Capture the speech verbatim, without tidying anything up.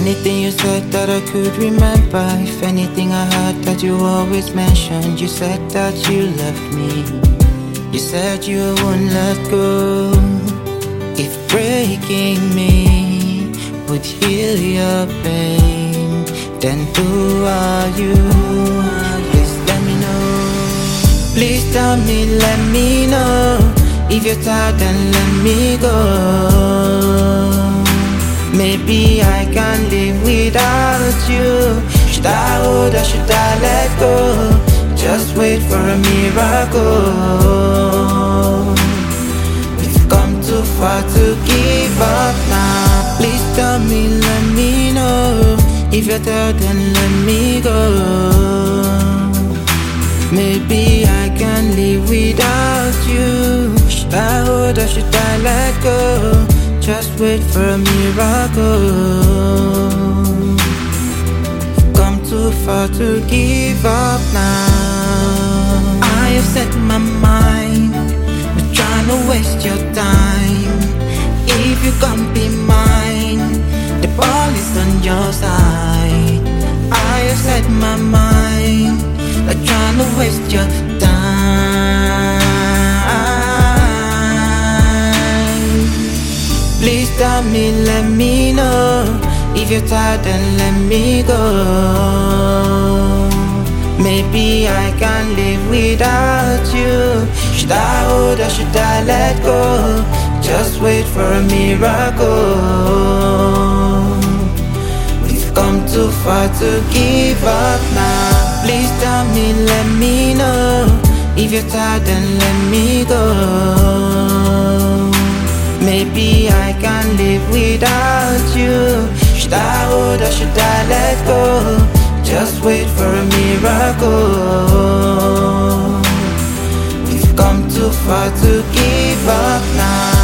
anything you said that I could remember, if anything I heard that you always mentioned, you said that you loved me, you said you wouldn't let go. If breaking me would heal your pain, then who are you? Please let me know. Please tell me, let me know. If you're tired, then let me go. Maybe I can't live without you. Should I hold or should I let go? Just wait for a miracle. We've come too far to give up now. Please tell me, let me know. If you're there, then let me go. Maybe I can't live without you. Should I hold or should I let go? Just wait for a miracle. Come too far to give up now. I have set my mind, not trying to waste your time. If you can't be mine, the ball is on your side. I have set my mind, not trying to waste your time. Please tell me, let me know. If you're tired, then let me go. Maybe I can't live without you. Should I hold or should I let go? Just wait for a miracle. We've come too far to give up now. Please tell me, let me know. If you're tired, then let me go. Maybe I can't live without you. Should I hold or should I let go? Just wait for a miracle. We've come too far to give up now.